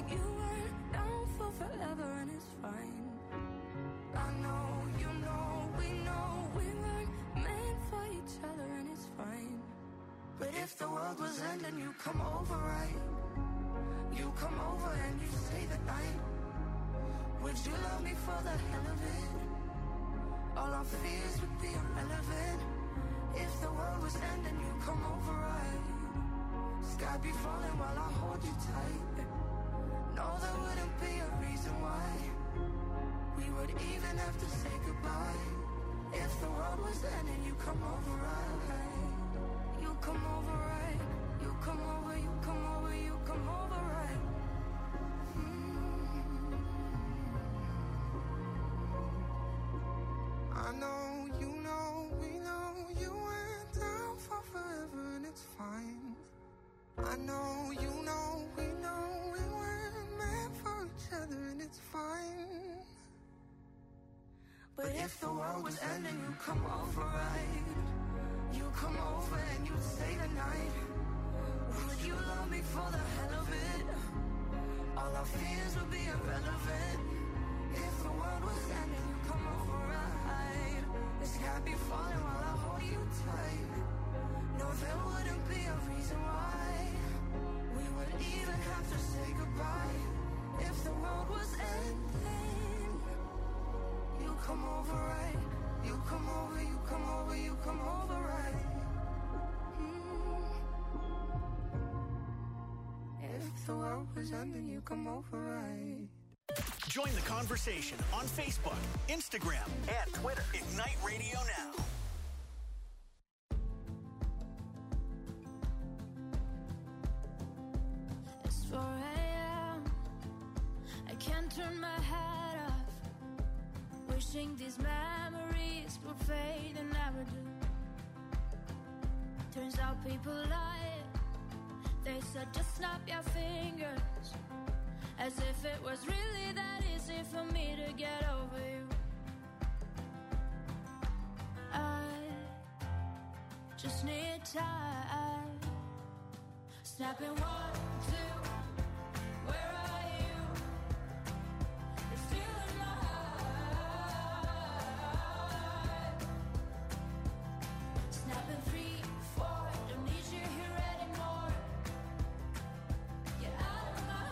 you weren't down for forever, and it's fine. I know, you know, we weren't meant for each other, and it's fine. But if the world was ending, you come over, right? You come over and you stay the night. Would you love me for the hell of it? All our fears would be irrelevant. If the world was ending, you come over, right? Sky be falling while I hold you tight. No, there wouldn't be a reason why we would even have to say goodbye. If the world was ending, you come over, right? You come over, right? You come over, you come over, you come over, right? I know, you know, we know you went down for forever, and it's fine. I know, you know, we know we weren't meant for each other, and it's fine. But if the world was ending, you come over, right? You come over and you stay the night. Would you love me for the hell of it? All our fears would be irrelevant. If the world was ending, you come over, right? The sky be falling while I hold you tight. No, there wouldn't be a reason why we would even have to say goodbye. If the world was ending, you come over, right? You come over, you come over, you come over, right? If the world was ending, you come over, right? Join the conversation on Facebook, Instagram, and Twitter. Ignite Radio Now. It's 4 a.m. I can't turn my head off. Wishing these memories would fade and never do. Turns out people lie. They said just snap your fingers, as if it was really that easy for me to get over you. I just need time. Snapping 1, 2, where are you? You're still in my heart. Snapping 3, 4, don't need you here anymore. Get out of my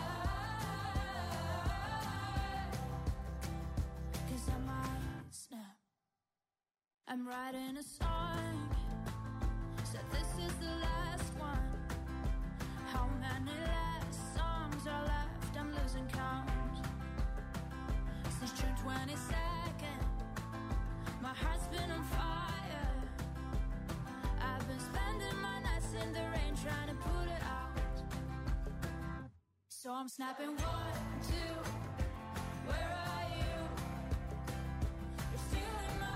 heart. 'Cause I might snap. I'm writing a song, said this is the last one. How many last songs are left? I'm losing count. Since June 22nd, my heart's been on fire. I've been spending my nights in the rain trying to put it out. So I'm snapping 1, 2, where are you? You're still in my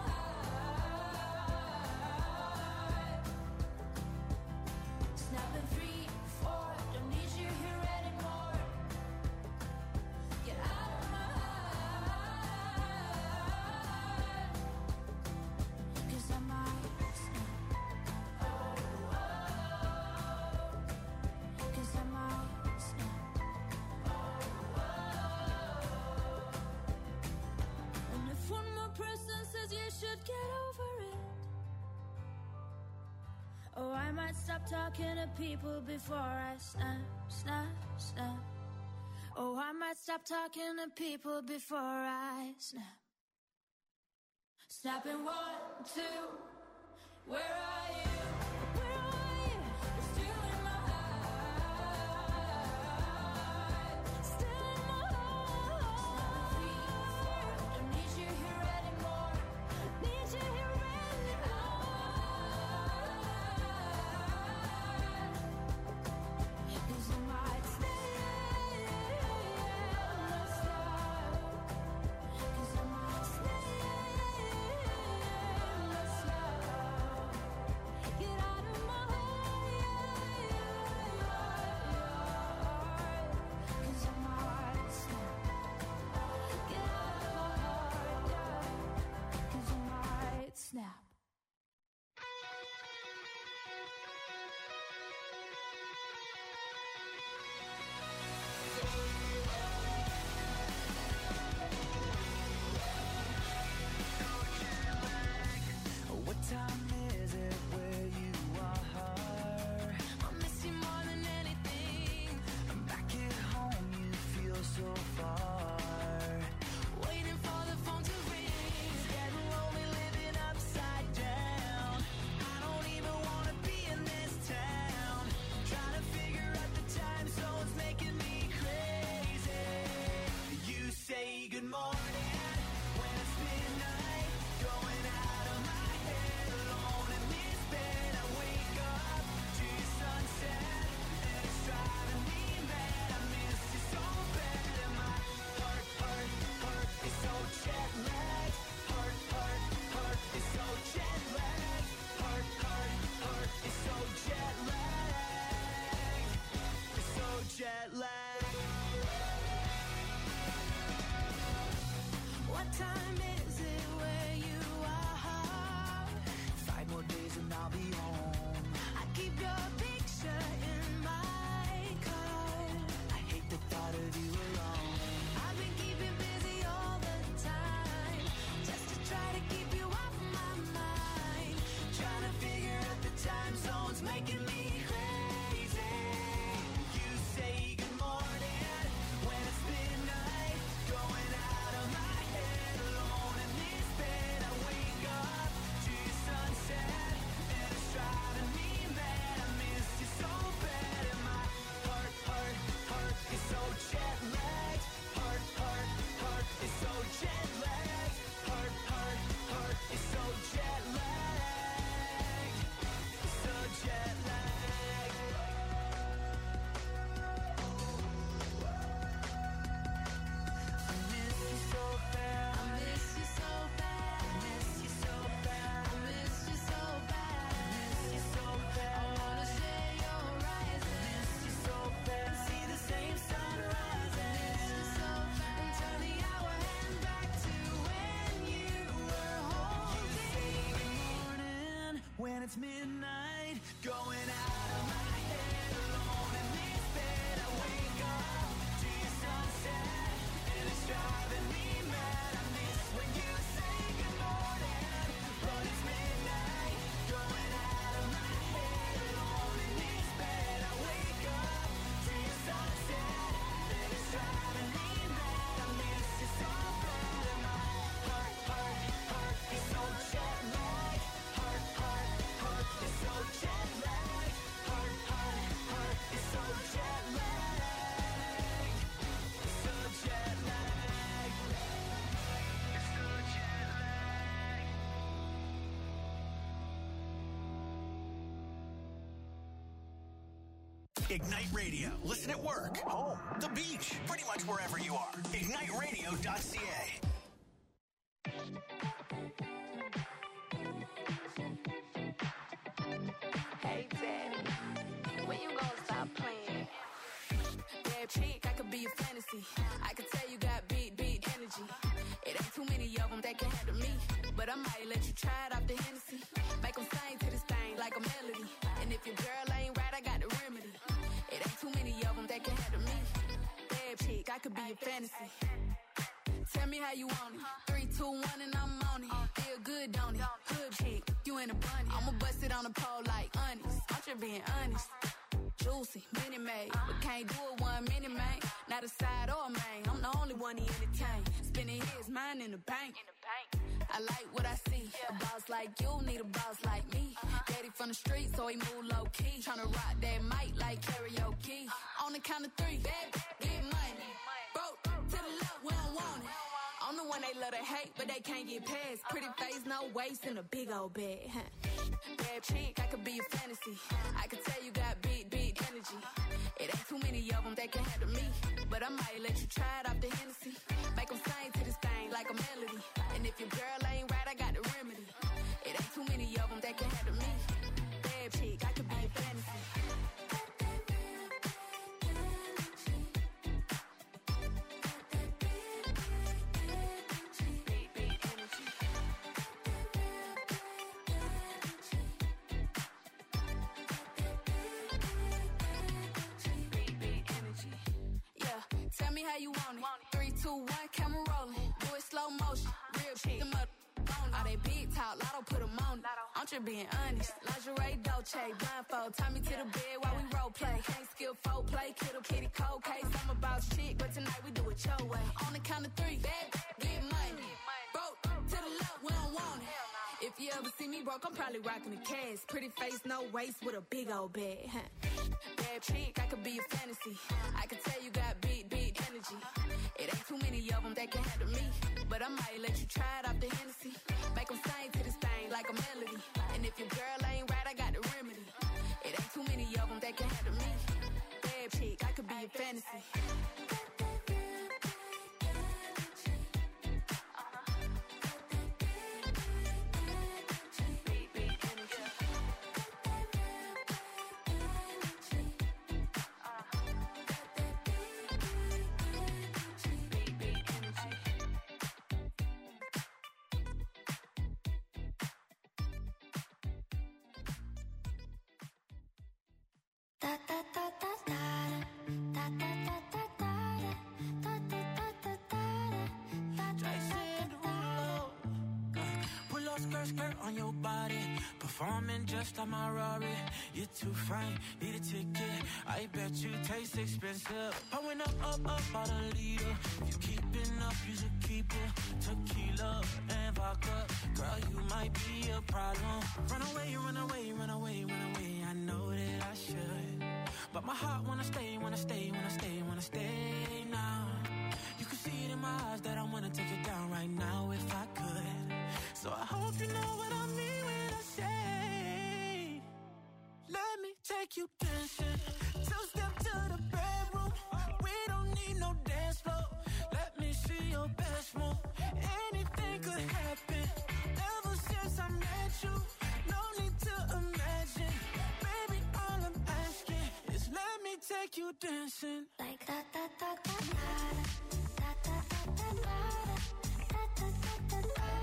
heart. Snapping 3, 4, don't need you here anymore. Get out of my heart. 'Cause I might snap. 'Cause I might snap. And if one more person says you should get over it, oh, I might stop talking to people before I snap, snap, snap. Oh, I might stop talking to people before I snap. Snapping 1, 2, where are you? Where are you? You're still in my heart. Still in my heart. Snapping 3, 4, don't need you here anymore. Need you here anymore. 'Cause I might stay, not stop. 'Cause I might stay, not stop. Yeah. morning, when it's midnight, going out of my head, alone in this bed. I wake up to your sunset, and it's driving me mad. I miss you so bad, and my heart is so jet lagged. Heart is so jet lagged. Heart is so jet lagged. It's so jet lagged. What time is it where you are? 5 more days and I'll be home. I keep your picture in my car. I hate the thought of you alone. I've been keeping busy all the time, just to try to keep you off my mind. Trying to figure out the time zones, making me crazy. You say good morning when it's midnight, going out of my head, alone in this bed. I wake up to your sunset, and it's driving me mad. I miss you so bad, and my heart is so jet lagged. Heart is so jet lagged. Heart is so jet lagged. So jet lagged. I miss you so bad. I miss you so bad. I miss you so bad. I miss you so bad. I miss you so bad. I wanna share your rising. Miss you so bad. See the same sunrise. Miss you so bad. And turn the hour hand back to when you were holding Morning when it's midnight, going out of my head, alone in this bed. I wake up to your sunset, and it's driving me mad. I miss when you say good morning, but it's midnight, going out of my head, alone in this bed. I wake up to your sunset, and it's driving me mad. I miss you so bad, and my heart is so jet lagged. Heart is so jet lagged. Heart is so jet lagged. So jet lagged. It's so jet lagged. Ignite Radio. Listen at work, home, the beach, pretty much wherever you are. IgniteRadio.ca. Hey, Daddy, when you gonna stop playing? Bad chick, I could be a fantasy. I could tell you got beat energy. It ain't too many of them that can handle me. But I might let you try it off the Hennessy. Make them sing to this thing like a melody. And if your girl ain't right, I got the remedy. It ain't too many of them that can handle me. Bad chick, I could be a fantasy. Tell me how you want it. 3, 2, 1, and I'm on it. Feel good, don't it? Hood chick, you in a bunny. I'ma bust it on the pole like honest. I'm just being honest. Juicy, mini made, but can't do it 1 minute, man. Not a side or a main. I'm the only one he entertain. Spending his mind in the bank. I like what I see. A boss like you need a boss like me. Daddy from the street, so he move low key. Tryna rock that mic like karaoke. On the count of 3, get money. Broke to the left, we don't want it. I'm the one they love to hate, but they can't get past. Pretty face, no waist, and a big old bag. Bad chick, I could be a fantasy. I could tell you got beat energy. It ain't too many of them that can handle me. But I might let you try it off the Hennessy. Make them sing to this thing like a melody. And if your girl ain't right, I got the remedy. It ain't too many of them that can handle me. Bad chick, I could be a fantasy. Tell me how you want it. 3, 2, 1, camera rolling. Do it slow motion. Real shit. Them up on all they big talk. Lotto put them on it. I'm just being honest. Lingerie, Dolce, blindfold. Tie me to the bed while we role play. Can't skill folk play. Kiddo, kitty, cold case. I'm about shit, but tonight we do it your way. On the count of 3, get money. Broke to the left, we don't want it. If you ever see me broke, I'm probably rocking the cash. Pretty face, no waist, with a big old bag. Bad chick, I could be a fantasy. I could tell you got beat energy. energy. It ain't too many of them that can handle me. But I might let you try it off the Hennessy. Make them sing to this thing like a melody. And if your girl ain't right, I got the remedy. It ain't too many of them that can handle me. Bad chick, I could be a fantasy. Skirt on your body, performing just like my Rari. You're too fine, need a ticket. I bet you taste expensive. Pouring up about a liter. If you keeping up, you should keep it. Tequila and vodka, girl, you might be a problem. Run away, run away, run away, run away. I know that I should, but my heart wanna stay, wanna stay, wanna stay, wanna stay now. You can see it in my eyes that I wanna take it down right now if I could. So I hope you know what I mean when I say, let me take you dancing. Two-step to the bedroom. We don't need no dance floor. Let me see your best move. Anything could happen. Ever since I met you, no need to imagine. Baby, all I'm asking is let me take you dancing. Like da da da da da da da da da da da da.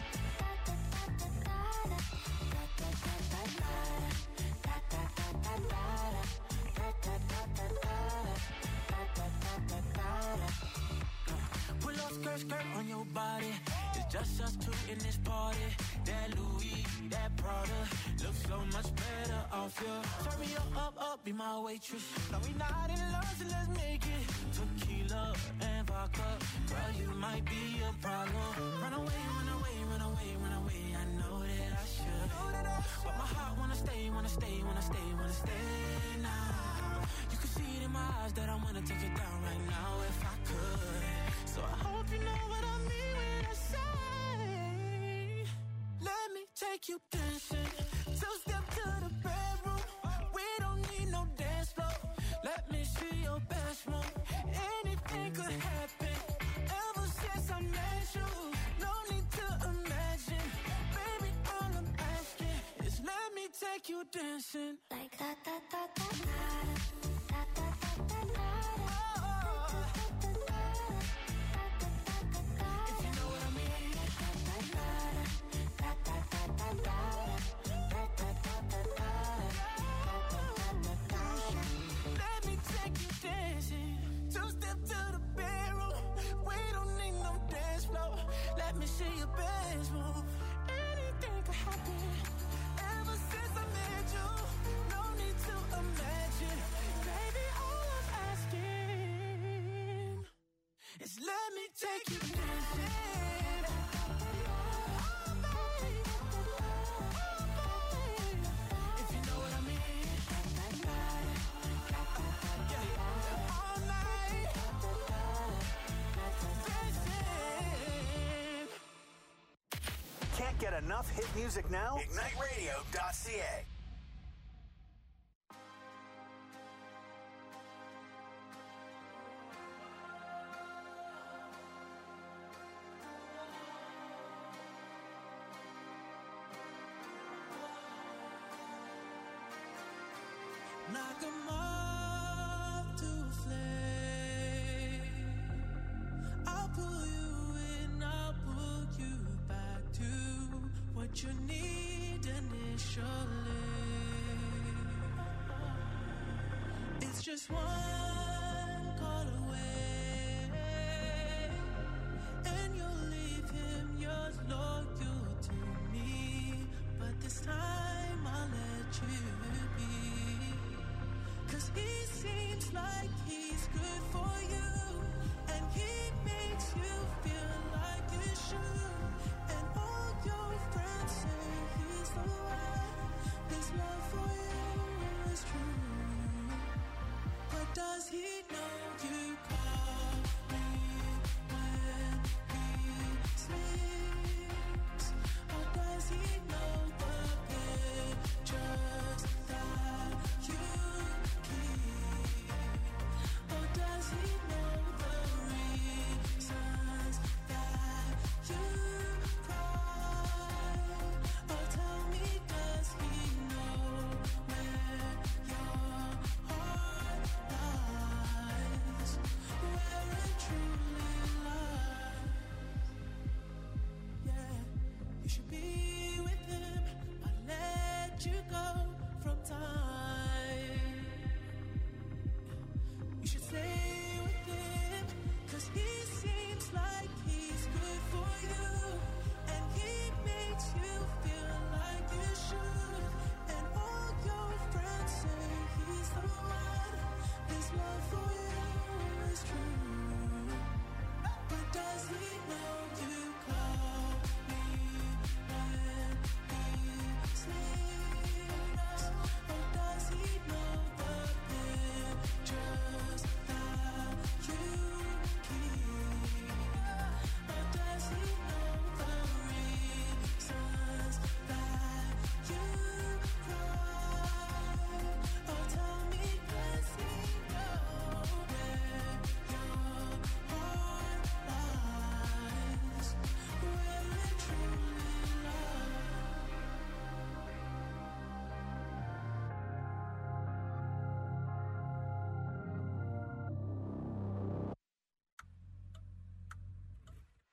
Pull up skirt on your body. It's just us two in this party. That Louis, that Prada looks so much better off you. Turn me up, be my waitress. No, we not in love, so let's make it. Tequila and vodka, girl, you might be a problem. Run away, run away, run away, run away. I know that I should, but my heart wanna stay, wanna stay, wanna stay, wanna stay now. You can see it in my eyes that I wanna take it down right now if I could. So I hope you know what I mean when I say, let me take you dancing. Two-step to the bedroom. We don't need no dance floor. Let me see your best move. Anything could happen. Ever since I met you, no need to imagine. Baby, all I'm asking is let me take you dancing. Like da da da da da da da da da. Let me take you dancing. Two-step to the bedroom. We don't need no dance floor. Let me see your best move. Anything could happen. Ever since I met you, no need to imagine. Baby, all I'm asking is let me take you dancing. Can't get enough hit music now? IgniteRadio.ca. Knock 'em off to a flame. I'll pull you in, I'll pull you back to what you need initially. It's just one call away, and you'll leave him yours loyal to me. But this time I'll let you be. 'Cause he seems like he's good for you, and he makes you feel like you should. And all your friends say he's the one. His love for you is true. But does he know you call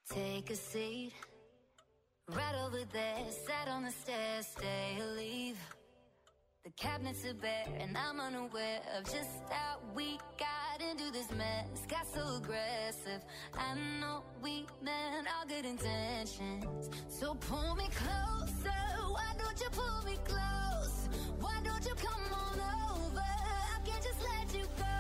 Take a seat, right over there, sat on the stairs, stay or leave. The cabinets are bare and I'm unaware of just how we got into this mess. Got so aggressive, I know we meant all good intentions. So pull me closer, why don't you pull me close? Why don't you come on over, I can't just let you go.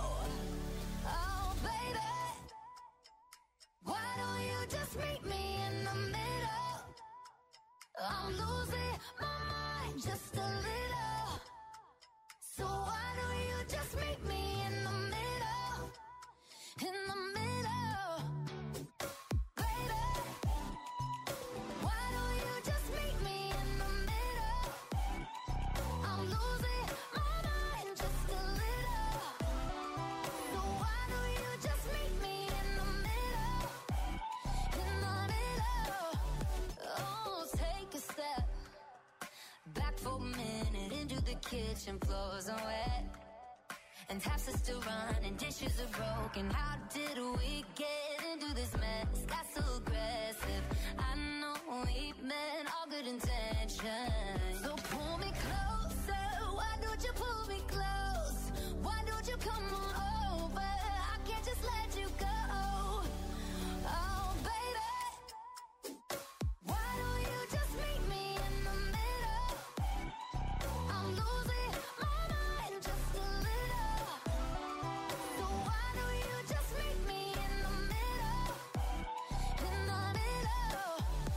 Oh baby, why don't you just meet me in the middle? I'm losing my mind just a little. So why don't you just meet me in the middle? In the middle. Baby, why don't you just meet me in the middle? I'm losing my mind just a little. So why don't you just meet me in the middle? In the middle. Oh, take a step back for a minute into the kitchen, floors are wet and taps are still running, dishes are broken. How did we get into this mess? Got so aggressive, I know we meant all good intentions. So pull me closer, why don't you pull me close? Why don't you come on over, I can't just let you go. Oh baby, why don't you just meet me in the middle? I'm losing my mind just a little. So why don't you just meet me in the middle? In the middle.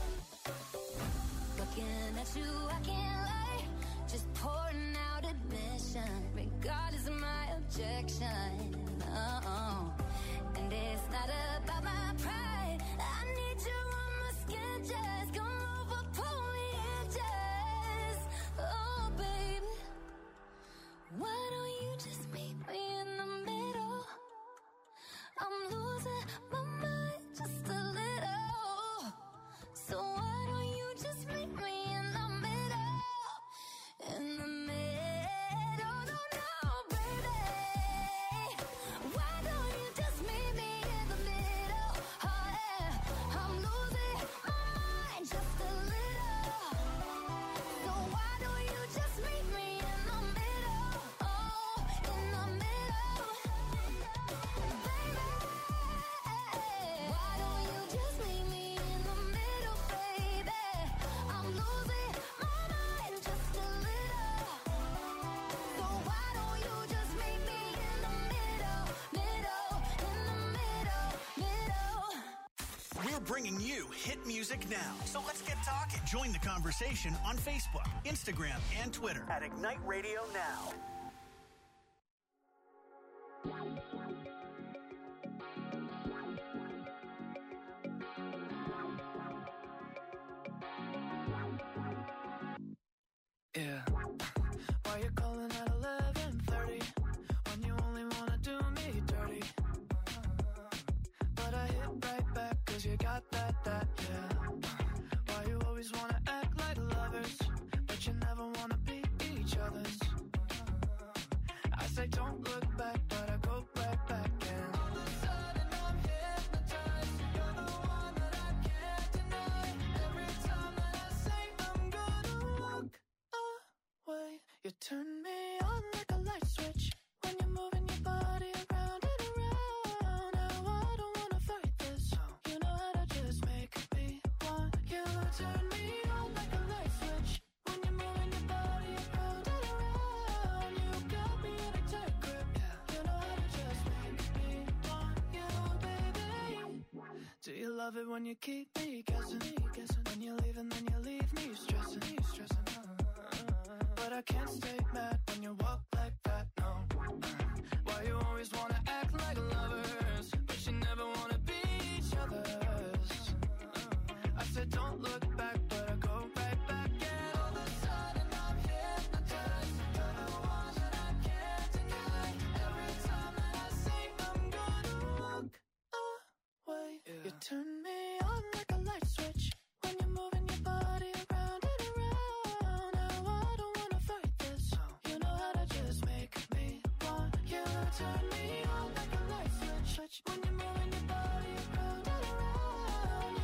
Looking at you, I can't lie. Just pouring out admission, regardless of my objection. Oh, and it's not about my pride. I need you on my skin, just come over, pull me in, just. Oh, baby, why don't you just meet me in the middle? I'm losing my mind just a little. So why don't you just meet me in the middle? In the middle, no, baby. Why don't you just meet me in the middle? Oh yeah, I'm losing my mind just a little. So why don't you just meet me in the middle? Oh, in the middle. Baby, why don't you just meet me in the middle, baby? I'm losing my mind just a little. So why don't you just meet me in the middle, middle, in the middle, middle. We're bringing you hit music now. So let's get talking. Join the conversation on Facebook, Instagram, and Twitter at Ignite Radio Now. Yeah. Why you calling at 11:30 when you only wanna do me dirty? But I hit right back 'cause you got that, yeah. Why you always wanna act like lovers, but you never wanna be each other's? I say don't look back, but I go right back and all of a sudden I'm hypnotized. You're the one that I can't deny. Every time that I say I'm gonna walk away, you turn me on like a light switch when you're moving your body around and around. Now I don't wanna fight this, you know how to just make me want you. Turn me on like a light switch when you're moving your body around and around. You got me in a tight grip, you know how to just make me want you, baby. Do you love it when you keep me guessing? When you leave and then you leave me stressing. But I can't stay mad when you walk like that, no. Why you always wanna act like lovers, but you never wanna be each other's? I said don't look back, but I go right back and all of a sudden I'm hypnotized. You're the one that I can't deny. Every time that I say I'm gonna walk away, you turn me on like a light switch when you're moving your body around and around. Now I don't wanna fight this, you know how to just make me want you. Turn me on like a light switch when you're moving your body around and around.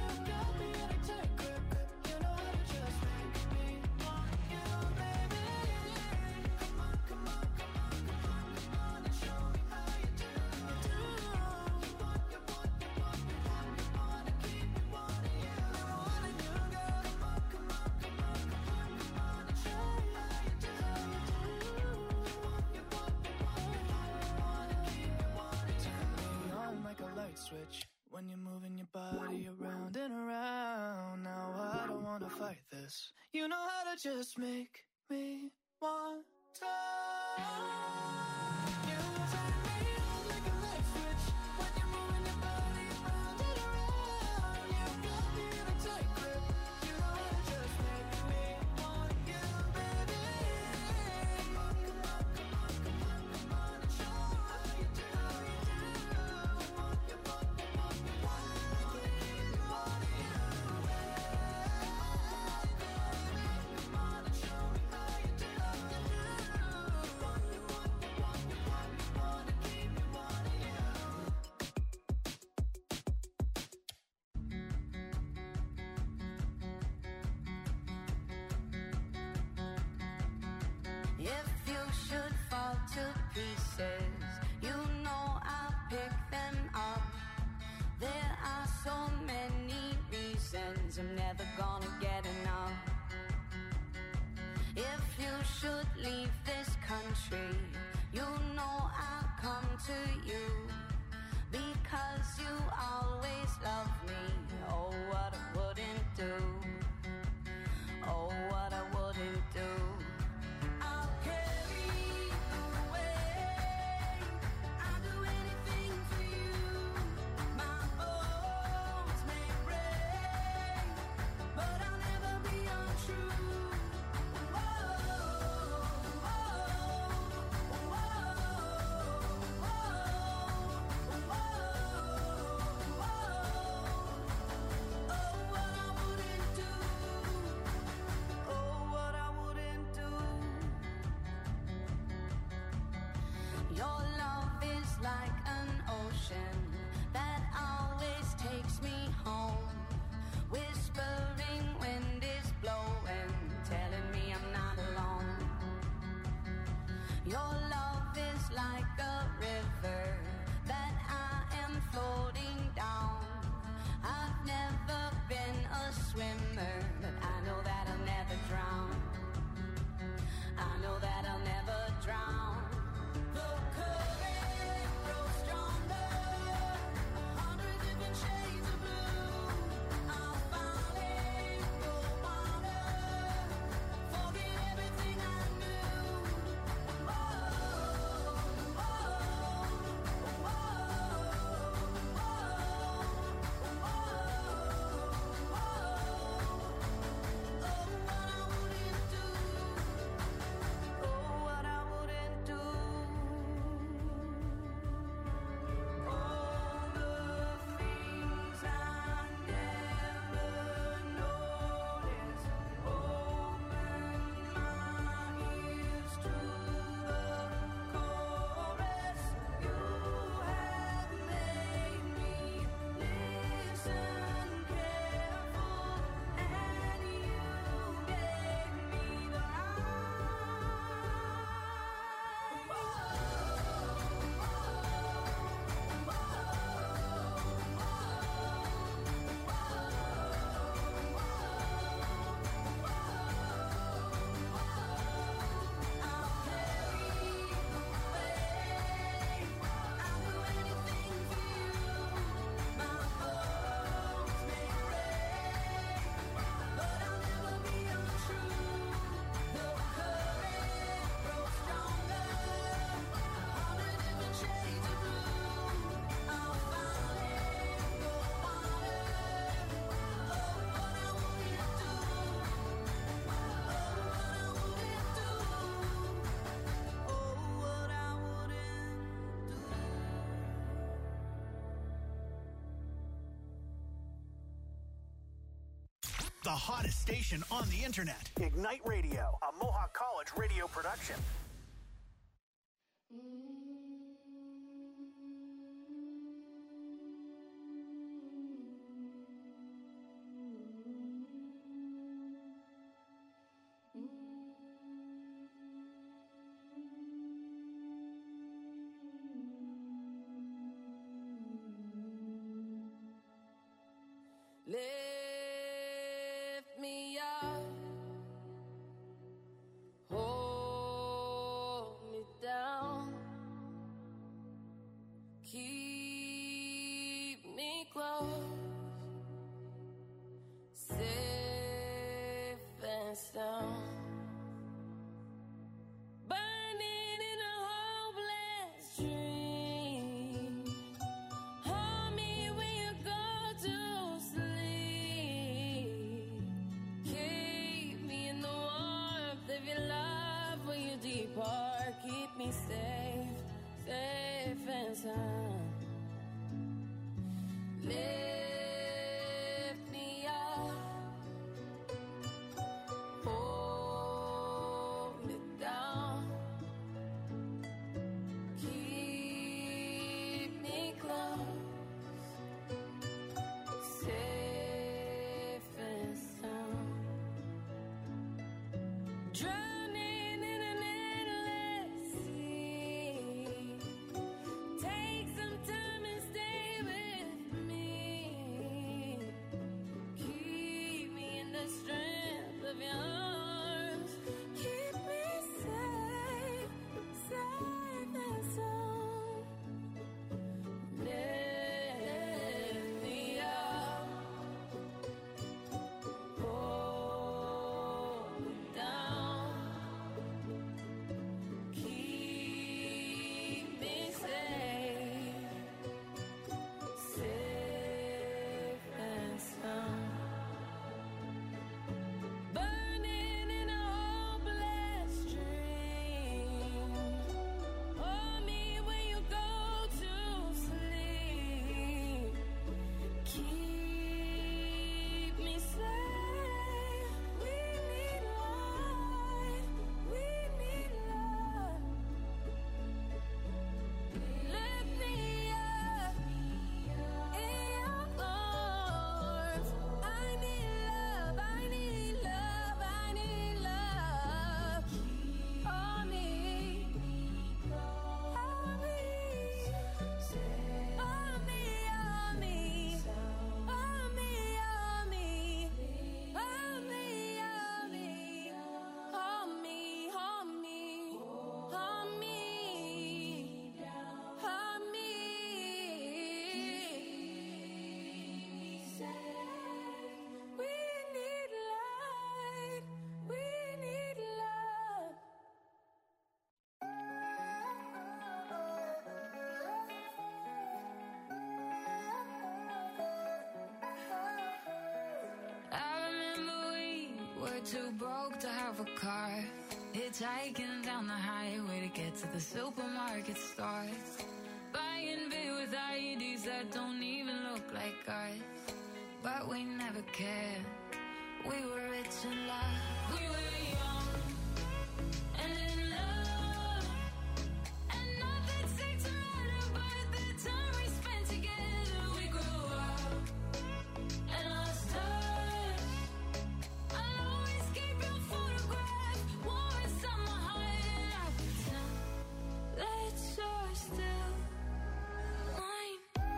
this. You know how to just make me want to. You turn me on like a light switch when you're moving your body round and around. You got me in a tight grip. You know how to just make me want you, baby. Come on, come on, come on, come on, come on, and show me how you do, Come on, come on, come on, come on, I wanna keep me wanting you. Come on and show me how you do. Wanna keep me wanting you. If you should fall to pieces, you know I'll pick them up. There are so many reasons I'm never gonna get enough. If you should leave this country, you know I'll come to you. Because you always love me. Oh, what I wouldn't do. Oh, what I wouldn't do. I'll carry you away. I'll do anything for you. My bones may break, but I'll never be untrue. Your love is like an ocean that always takes me home. Whispering wind is blowing, telling me I'm not alone. Your love is like a river that I am floating down. I've never been a swimmer, but I know that I'll never drown. I know that I'll never drown. The current grows stronger, 100 different shades of blue. I'll finally go water, forget everything I knew. What I wouldn't do. All the things I never noticed. Open my ears to the chorus. You have made me listen careful, and you gave me the The hottest station on the internet. Ignite Radio, a Mohawk College radio production. Lift me up, hold me down. me safe, safe and sound. Lift me up, hold me down, keep me close, safe and sound. Drowning in an endless sea. Take some time and stay with me. Keep me in the strength of your arms. Keep me safe, safe and sound. Lift me up, hold me down, keep me safe, safe and sound. Burning in a hopeless dream. Hold me when you go to sleep. Keep me safe. We need light. We need love. Lift me up in your arms. I need love. I need love. I need love. Hold me. Hold me. Hold me. Hold me. Hold me. Hold me. Hold me. Hold me. Hold me. Hold me. Hold me. We need light. We need love. I remember we were too broke to have a car, hitchhiking down the highway to get to the supermarket store, buying beer with IEDs that don't even look like ours. But we never cared. We were rich in love. We were young and in love, and nothing seemed to matter but the time we spent together. We grew up and lost touch. I'll always keep your photograph warm inside my heart, and I pretend that you're still mine.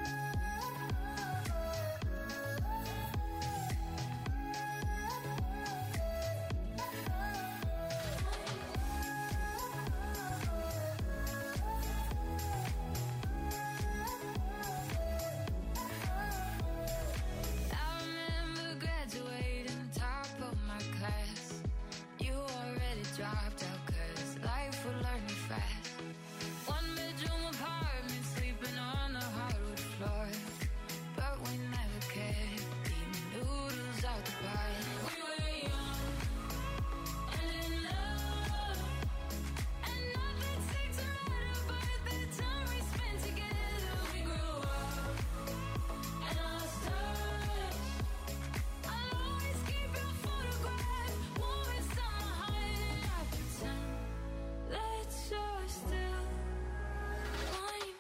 I remember graduating top of my class. You already dropped out 'cause life would learn you fast. One bedroom apartment, sleeping on the hardwood floor. But we never cared, eating noodles out the pot. We were young and in love, and nothing seemed to matter but the time we spent together. We grew up and lost touch. I'll always keep your photograph warm inside my heart, and I pretend that you're still mine.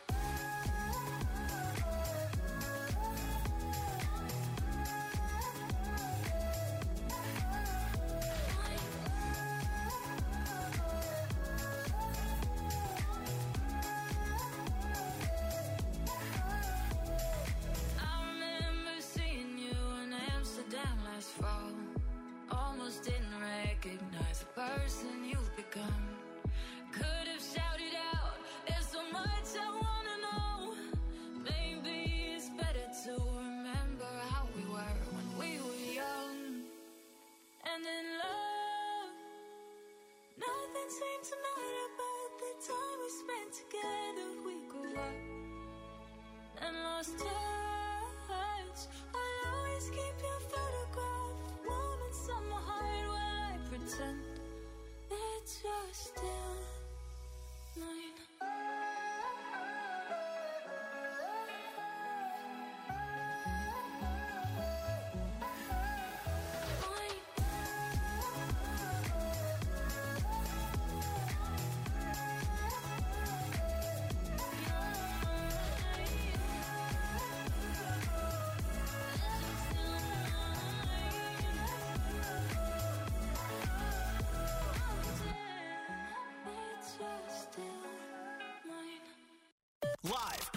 I remember seeing you in Amsterdam last fall. Almost didn't recognize the person you've become. Could have shouted out, there's so much I wanna know. Maybe it's better to remember how we were when we were young and in love. Nothing seemed to matter but the time we spent together. We grew up and lost touch. I'll always keep your photograph warm inside my heart while I pretend that you're still mine.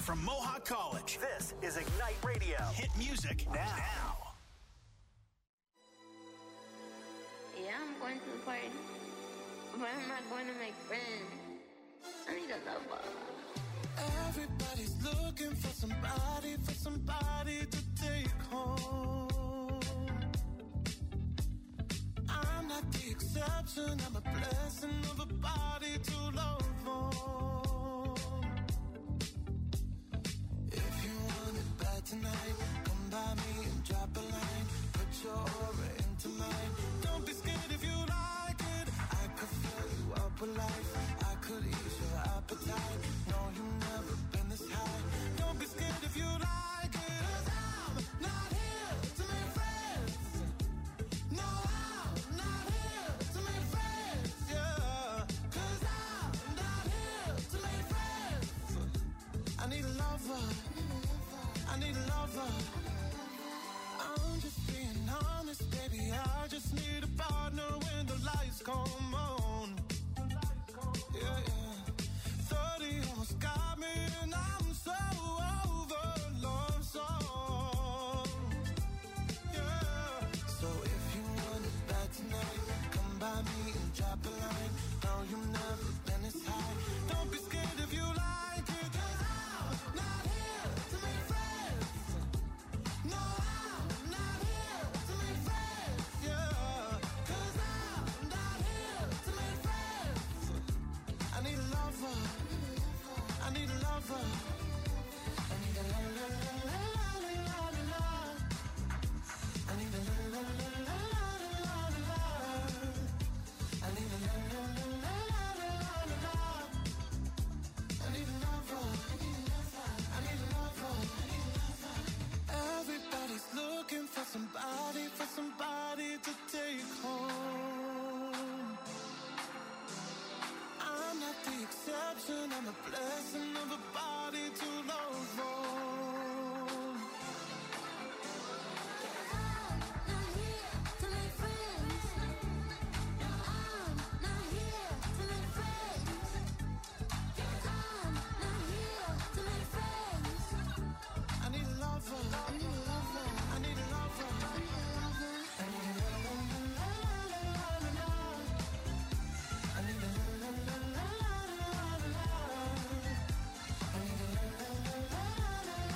from Mohawk College. This is Ignite Radio. Hit music now. Yeah, I'm going to the party, but I'm not going to make friends. I need a lover. Everybody's looking for somebody to take home. I'm not the exception, I'm a blessing of a body to love on. If you want it bad tonight, come by me and drop a line. Put your aura into mine. Don't be scared if you like it. I could fill you up with life. I could ease your appetite. No, you've never been this high. Don't be scared if you like it. 'Cause I'm not here to make friends. No, I'm not here to make friends. Yeah. 'Cause I'm not here to make friends. I need a lover. I need a lover. I'm just being honest, baby. I just need a partner when the lights come on. Yeah, yeah. 30 almost got me, and I'm so over love song. Yeah. So if you want it bad tonight, come by me and drop a line. No, you've never been this high. Don't be scared if you like it. 'Cause I'm not here to make friends. No, I'm not here to make friends. Yeah. 'Cause I'm not here to make friends. I need a lover. I need a lover. I need a la la la la la la la la. I need a la la la la la la la. I need a la la la la la la la. I need a lover. I need a lover. Everybody's looking for somebody to take home. I'm not the exception, I'm a blessing of a body to love on. I'm not here to make friends. No, I'm not here to make friends. I'm not here to make friends. I need a lover. I need a lover. I need a lover. I need a lover. I need a la la la la la la la. I need a la la la la la la la. I need a la la la la la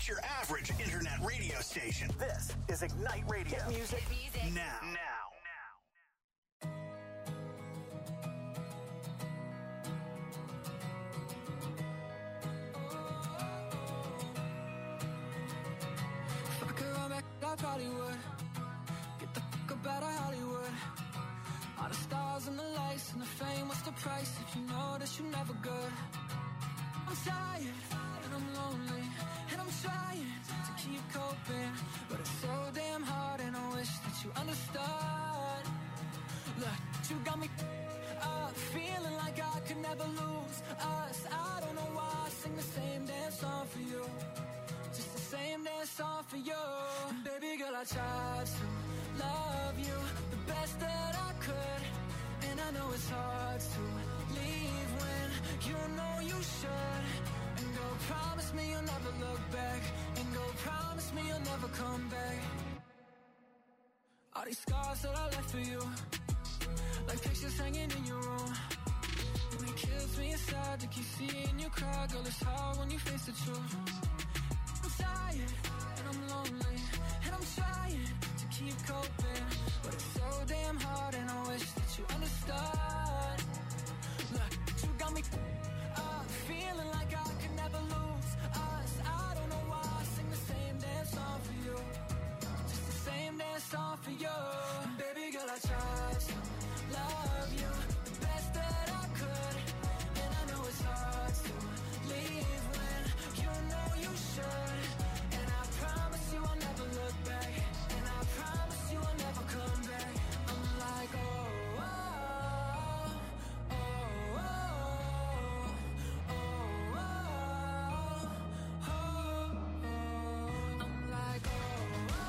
not your average internet radio station. This is Ignite Radio. Hit music now. If I could run back, I probably would. Get the fuck up out of Hollywood. All the stars and the lights and the fame, what's the price if you know that you're never good? I'm tired and I'm lonely and I'm trying to keep coping, but it's so damn hard and I wish that you understood. Look, you got me up, feeling like I could never lose us. I don't know why I sing the same damn song for you, just the same damn song for you. And baby girl, I tried to love you the best that I could, and I know it's hard to leave when you know you should. And go promise me you'll never look back, and go promise me you'll never come back. All these scars that I left for you, like pictures hanging in your room, and it kills me inside to keep seeing you cry. Girl, it's hard when you face the truth. I'm tired and I'm lonely and I'm trying to keep coping, but it's so damn hard and I wish that you understood. Look, you got me up, feeling like I could never lose us. I don't know why I sing the same damn song for you, just the same damn song for you. And baby girl, I tried to love you the best that I could, and I know it's hard to leave when you know you should. And I promise you I'll never look back, and I promise you I'll never come back. I'm like, oh, oh, oh, oh, oh, oh, oh, oh. I'm like, oh, oh,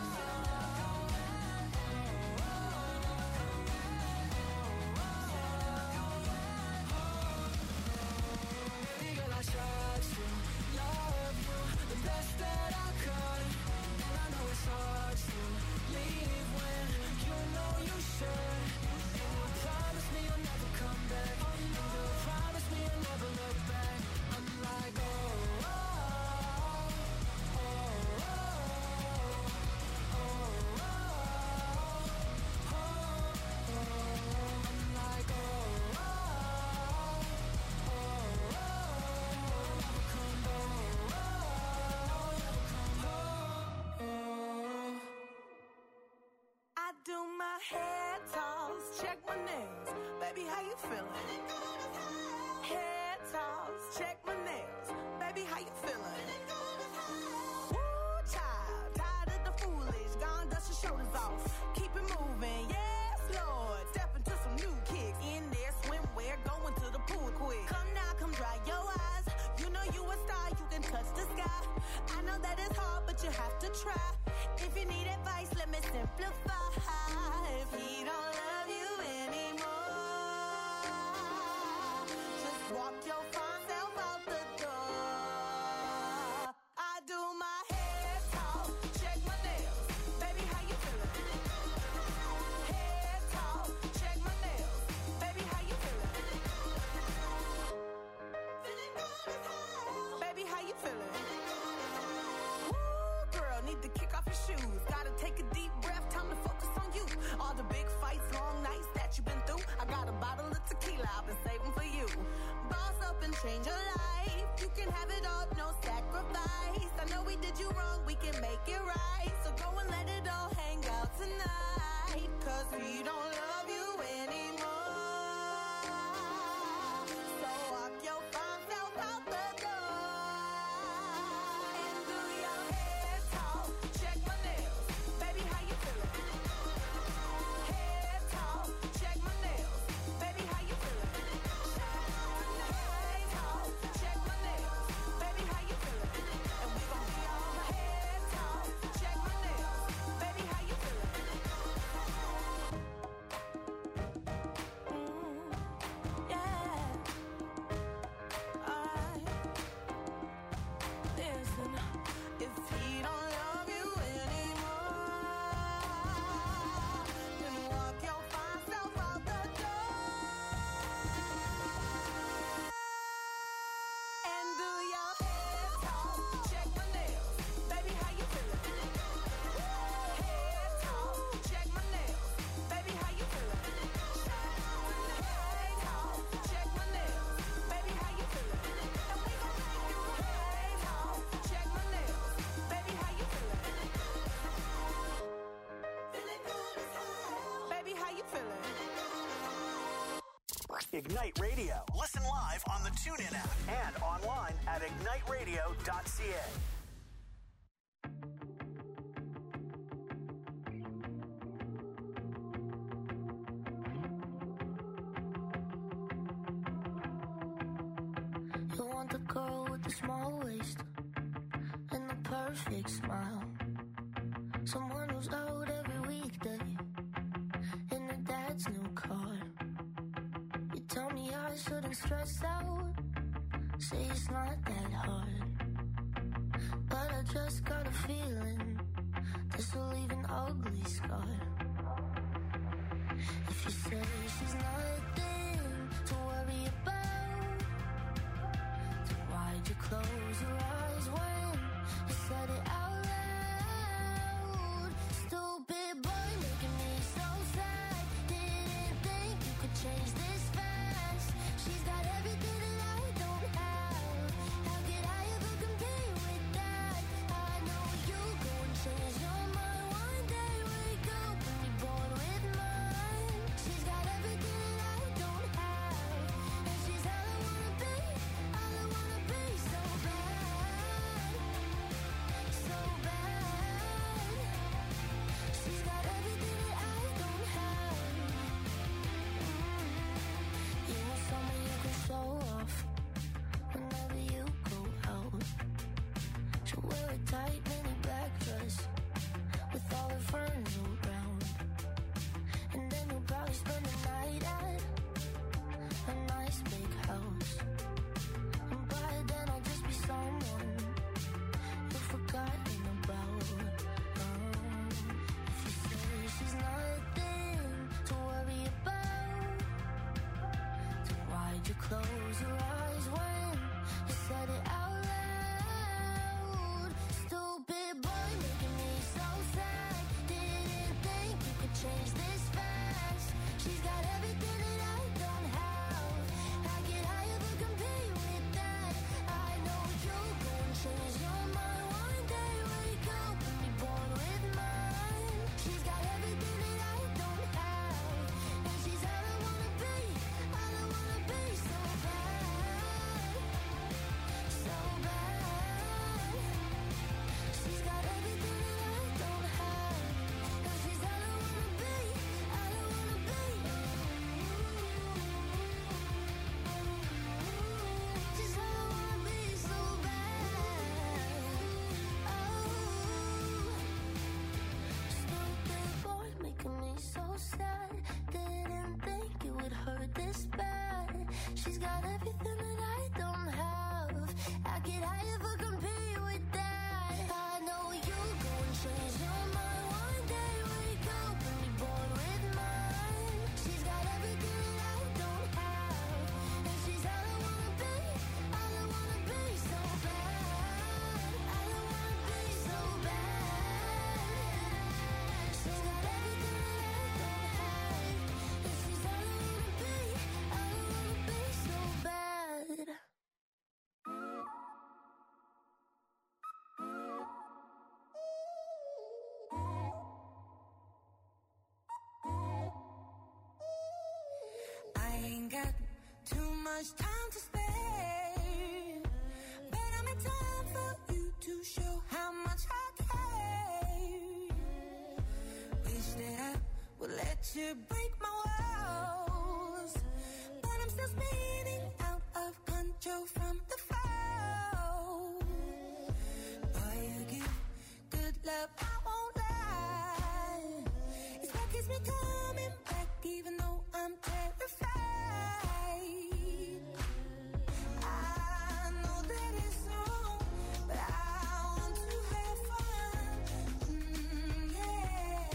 baby girl, I tried to love you the best that I could, and I know it's hard to leave when you know you should. And you promise me you'll never come back, and you promise me you'll never look back. I'm like, oh, oh, oh, oh, oh, oh, oh, oh. I'm like, oh, I do my hair toss, check my nails. Baby, how you feeling? Hair toss, check my nails. Baby, how you feeling? Woo, child, tired of the foolish. Gone, dust your shoulders off. Keep it moving, yes, Lord. Step into some new kicks. In there, swimwear, going to the pool quick. Come now, come dry your eyes. You know you a star, you can touch the sky. I know that it's hard, but you have to try. If you need advice, let me simplify. If he don't love you anymore, just walk your fine self out the door. Ignite Radio. Listen live on the TuneIn app and online at igniteradio.ca. You want the girl with the small waist and the perfect smile. Someone who's out every weekday in her dad's new car. You tell me I shouldn't stress out, say it's not that hard. But I just got a feeling this will leave an ugly scar. If you say she's nothing to worry about, then why'd you close your eyes when you said it out loud? Stupid boy making me so sad. Didn't think you could change this fast. She's got everything that I don't have. How could I ever compare with that? I know you go and change your mind one day. Wake up and be born with mine. She's got everything that I don't have, and she's all I wanna be, all I wanna be. So bad, so bad. She's got everything that I don't have. You want someone you can show off whenever you go out. She'll wear a tight mini black dress with all her friends around, and then you'll probably spend the night at a nice big house. And by then I'll just be someone you've forgotten about. If you say she's nothing to worry about, then why'd you close your eyes when you said it out loud? Stupid boy making me so sad. Didn't think you could change this fast. She's got everything that I don't have. How could I ever compare with that? I know you'll go and change your mind one day. Wake up and be born with mine. She's got everything that I don't have, and she's all I wanna be, all I wanna be. So bad, so bad. She's got everything that I don't have, and she's all I wanna be, all I wanna be. She's all I wanna be, so bad. Oh, stupid boy making me so sad. Didn't think it would hurt this bad. She's got everything that I don't have. How could I ever compare with that? I know you'll go and change your mind one day. Wake up and be born with mine. She's got everything that I don't have, and she's all I wanna be, all I wanna be. So bad, all I wanna be. So bad. She's got everything that I don't have, and she's all I wanna be, all I wanna be. So bad. I ain't got too much time to spare, but I make time for you to show how much I care. Wish that I would let you break my walls, but I'm still spinning out of control from the fall. Boy, you give good love, I won't lie. It's what keeps me coming back, even though I'm terrified. I know that it's wrong, but I want to have fun. Yeah,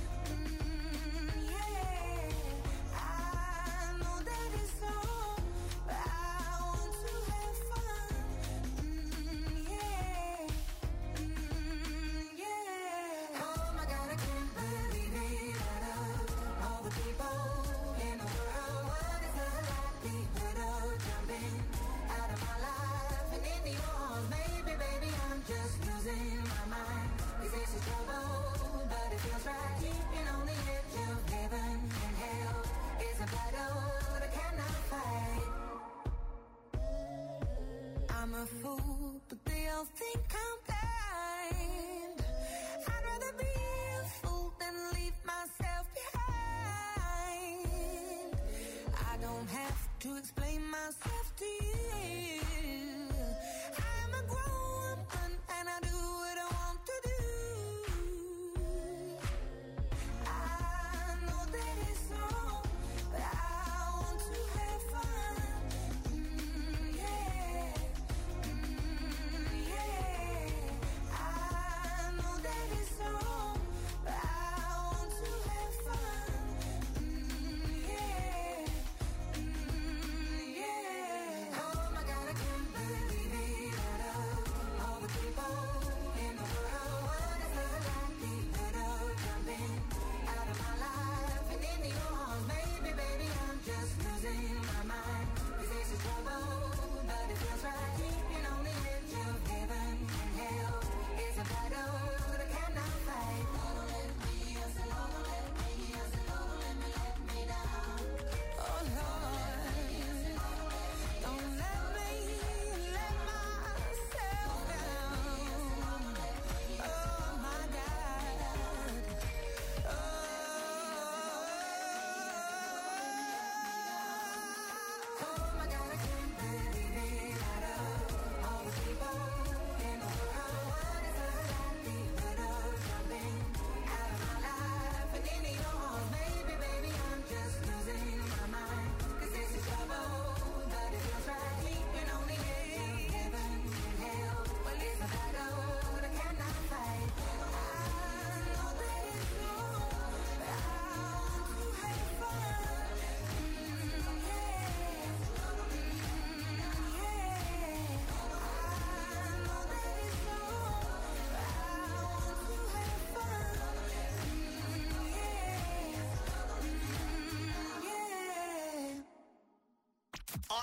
yeah. I know that it's wrong, but I want to have fun.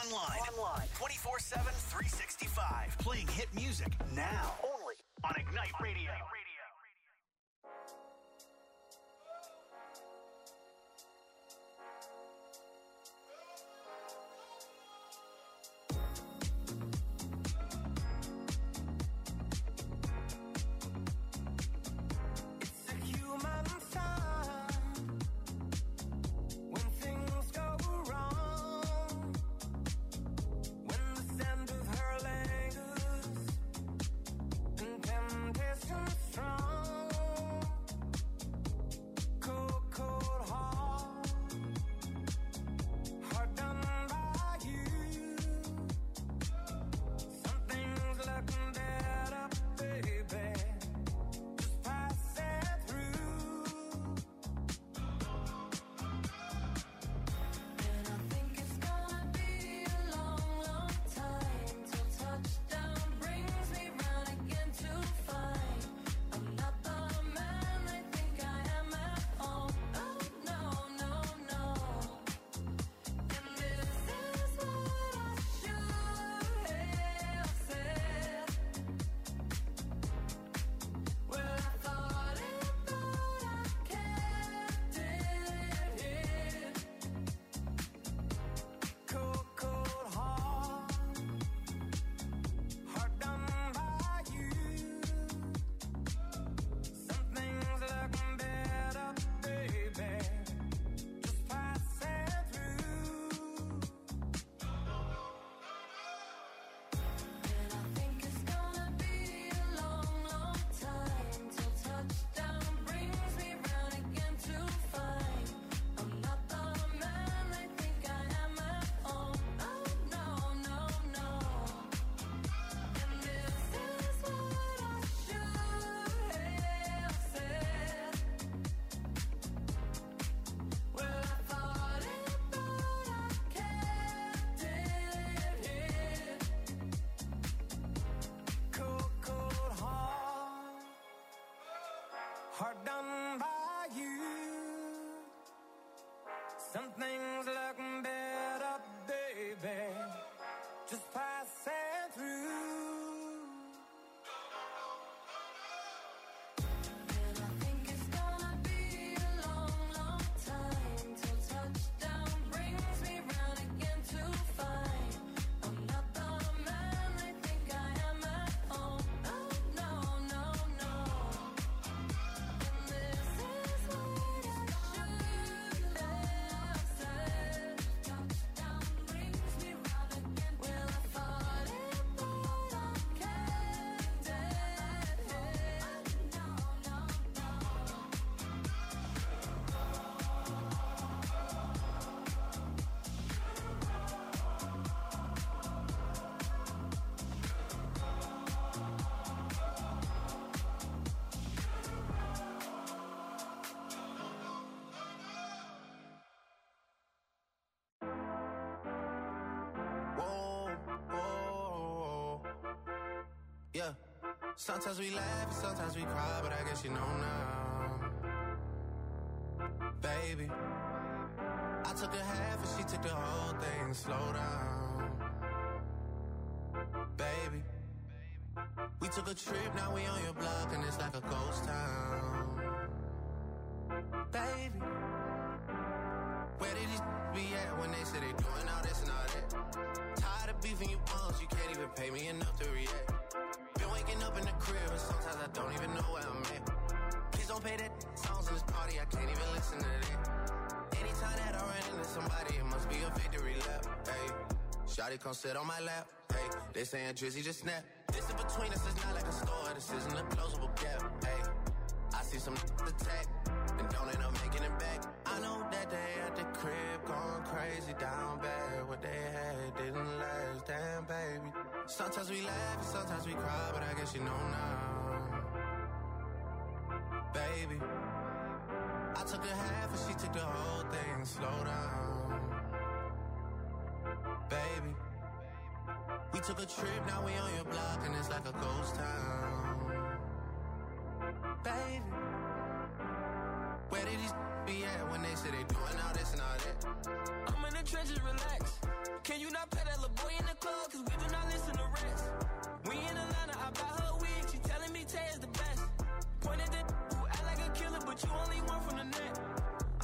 online. 24/7, 365. Playing hit music now. Only on Ignite Radio. Hard done by you. Some things look better, baby. Just passing through. Yeah, sometimes we laugh and sometimes we cry, but I guess you know now. Baby, I took a half and she took the whole thing. Slow down. Baby, we took a trip, now we on your block and it's like a ghost town. Baby, where did these be at when they say they doing all this and all that? Tired of beefing you bums, you can't even pay me enough to react. Been waking up in the crib and sometimes I don't even know where I'm at. Please don't pay that songs in this party, I can't even listen to that. Anytime that I run into somebody, it must be a victory lap. Hey, shawty come sit on my lap. Hey, they saying Drizzy just snap. This in between us is not like a store, this isn't a closable gap. Hey, I see some attack and don't end up making it back. I know that they at the crib going crazy down bad. What they had didn't last, damn baby. Sometimes we laugh and sometimes we cry, but I guess you know now. Baby, I took a half and she took the whole thing. Slow down. Baby, we took a trip, now we on your block and it's like a ghost town. Baby, where did these be at when they say they doing all this and all that? I'm in the trenches, relax. Can you not pay that little boy in the club, cause we do not listen to rest. We in Atlanta, I buy her wig, she telling me Tay is the best. Pointed at who act like a killer, but you only one from the net.